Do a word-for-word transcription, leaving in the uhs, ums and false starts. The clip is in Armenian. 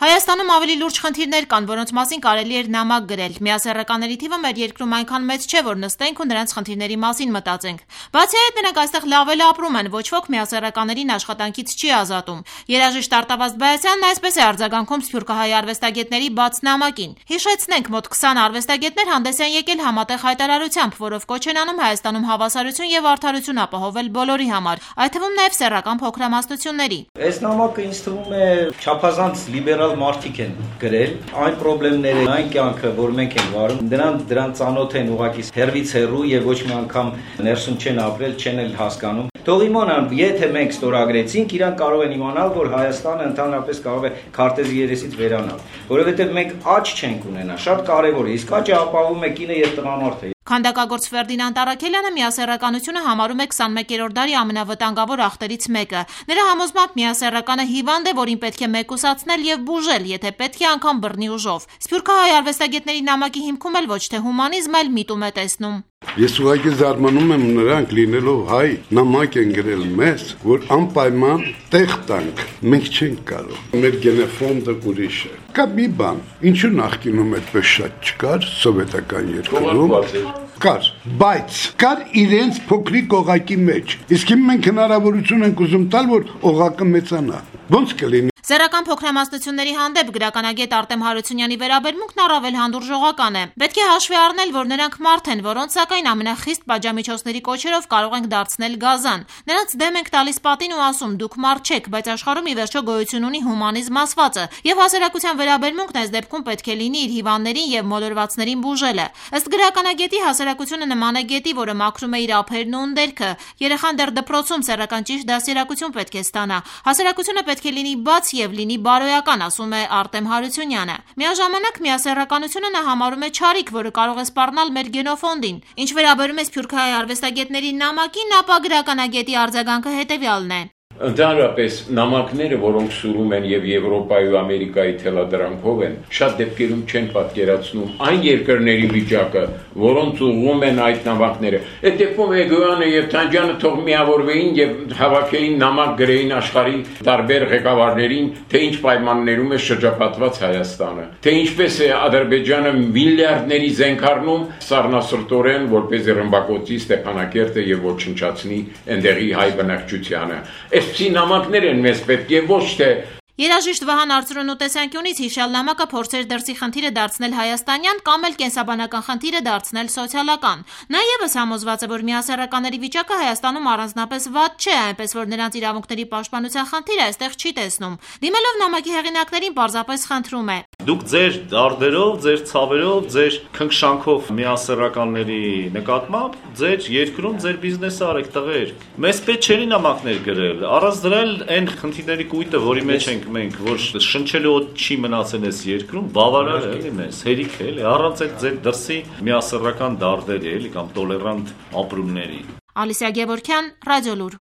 Հայաստանում ավելի լուրջ խնդիրներ կան, որոնց մասին կարելի էր նամակ գրել։ Միասեռականների թիվը մեր երկրում այնքան մեծ չէ, որ նստենք ու նրանց խնդիրների մասին մտածենք։ Բացի այդ, նրանք այստեղ լավ էլ ապրում են, ոչ ոք միասեռականերին աշխատանքից չի ազատում։ Երաժիշտ Արտավազդ Բայասյանն այսպես է արձագանքում սփյուռքահայ արվեստագետների բաց նամակին։ Հիշեցնենք, մոտ քսան արվեստագետներ հանդես են եկել համատեղ հայտարարությամբ, որով կոչ են անում Հայաստանում հավասարություն եւ արդարություն ապահովել բոլորի համար, այդ թվում նաեւ սեռական փոքրամասնությունների։ Այս նամակը ինձ թվում է չափազանց լիբերալ մարդիկ են գրել, այն խնդիրները, այն կյանքը, որ մենք ենք վարում, դրան դրան ծանոթ են ուղղակի հերվից հեռու եւ ոչ մի անգամ ներսում չեն ապրել, չեն էլ հասկանում։ Թող իմանան, եթե մենք ստորագրեցինք, իրանք կարող են իմանալ, որ Հայաստանը ընդհանրապես կարող է քարտեզի երեսից վերանալ, որովհետեւ մենք աճ չենք ունենա, շատ կարեւոր է, իսկ աճը ապահովում է կինը եւ տղամարդը։ Քանդակագործ Ֆերդինանդ Առաքելյանը միասեռականությունը համարում է քսանմեկերորդ դարի ամենավտանգավոր ախտերից մեկը։ Նրա համոզմամբ միասեռականը հիվանդ է, որին պետք է մեկուսացնել եւ բուժել, եթե պետք է անգամ բռնի ուժով։ Սփյուռքահայ արվեստագետների նամակի հիմքում էլ ոչ թե հումանիզմ, այլ միտում է տեսնում։ Ես ուղղակի զարմանում եմ նրանք լինելով հայ, նամակ են գրել մեզ, որ անպայման տեղ տանք, մենք չենք կարող։ Մեր գենոֆոնդը ուրիշ է։ Կա մի բան, ինչու նախկինում այդպես շատ չկար սովետական երկրում։ Կար, բայց կար իրենց փոքրիկ օղակի մեջ։ Իսկ հիմա մենք հնարավորություն ենք ուզում տալ, որ օղակը մեծանա։ Ոնց կլինի։ Սեռական փոքրամասնությունների հանդեպ գրականագետ Արտեմ Հարությունյանի վերաբերմունքն առավել հանդուրժողական է։ Պետք է հաշվի առնել, որ նրանք մարդ են, որոնց սակայն ամենախիստ պատժամիջոցների կոչերով կարող ենք դարձնել գազան։ Նրանց դեմ ենք տալիս պատին ու ասում՝ դուք մարդ չեք, բայց աշխարհում ի վերջո գոյություն ունի հումանիզմ ասվածը, եւ հասարակության վերաբերմունքն այս դեպքում պետք է լինի իր հիվանդներին եւ մոլորվածներին բուժելը։ Ըստ գրականագետի, հասարակությունը նման է գետի, որը մաքրում է իր ափերն ու ունդերքը։ Երեխան դեռ դպրոցում սեռական ճիշտ դաստիարակություն պետք է ստանա։ Հասարակությունը պետք է լինի բաց եւ լինի բարոյական, ասում է Արտեմ Հարությունյանը։ Միաժամանակ միասեռականությունը նա համարում է չարիք, որը կարող է սպառնալ մեր գենոֆոնդին։ Ինչ վերաբերում է սփյուռքահայ արվեստագետների նամակին, ապա գրականագետի արձագանքը հետեւյալն է։ Ընդհանրապես նամակները, որոնք սուրում են եւ Եվրոպայի ու Ամերիկայի թելադրանքով են, շատ դեպքերում չեն պատկերացնում այն երկրների վիճակը, որոնց ուղղում են այդ նամակները։ Այդ դեպքում Էգոյանը եւ Թանջյանը թող միավորվեին եւ հավաքեին նամակ գրեին աշխարհի տարբեր ղեկավարներին, թե ինչ պայմաններում է շրջապատված Հայաստանը, թե ինչպես է Ադրբեջանը միլիարդների զենք առնում սառնասրտորեն, որպես ռմբակոծի Ստեփանակերտը եւ ոչնչացնի այնտեղի հայ բնակչությանը։ Այսպիսի նամակներ են մեզ պետք եւ ոչ թե Երաժիշտ Վահան Արծրունու տեսանկյունից հիշյալ նամակը փորձեր դրսի խնդիրը դարձնել հայաստանյան կամ էլ կենսաբանական խնդիրը դարձնել սոցիալական։ Նա ևս համոզված է, որ միասեռականների վիճակը Հայաստանում առանձնապես վատ չէ, այնպես որ նրանց իրավունքների պաշտպանության խնդիրը այստեղ չի տեսնում։ Դիմելով նամակի հեղինակներին պարզապես խնդրում է. Դուք ձեր դարդերով, ձեր ցավերով, ձեր քնքշանքով միասեռականների նկատմամբ ձեր երկրում ձեր բիզնեսը արեք տղեր։ Մեզ պետք չէ նամակներ գրել, առանց դրա այն խնդիրների կույտը, որի մեջ ենք մենք, որ շնչելու չի մնացել այս երկրում, բավարար է էլի մեզ, հերիք է էլի, առանց այդ ձեր դրսի միասեռական դարդերի էլի կամ տոլերանտ ապրումների։ Ալիսիա Գևորգյան, Ռադիոլուր։